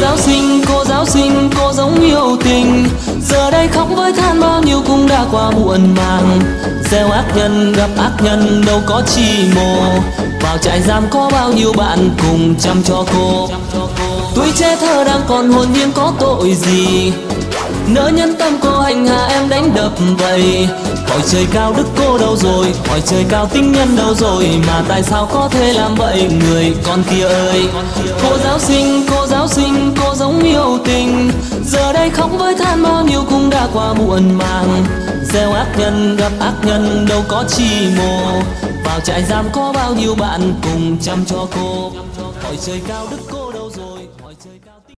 cô giáo sinh, cô giống yêu tình. Giờ đây khóc với than bao nhiêu cũng đã qua muộn màng. Gieo ác nhân gặp ác nhân đâu có chi mồ. Vào trại giam có bao nhiêu bạn cùng chăm cho cô. Tuổi trẻ thơ đang còn hồn nhiên có tội gì, nỡ nhân tâm cô hành hạ em đánh đập vậy. Hỏi trời cao đức cô đâu rồi, hỏi trời cao tính nhân đâu rồi, mà tại sao có thể làm vậy người con kia ơi. Cô giáo sinh, cô giống yêu tình. Giờ đây khóc với than bao nhiêu cũng đã qua muộn màng. Gieo ác nhân gặp ác nhân đâu có chi mồ. Vào trại giam có bao nhiêu bạn cùng chăm cho cô. Hỏi trời cao đức cô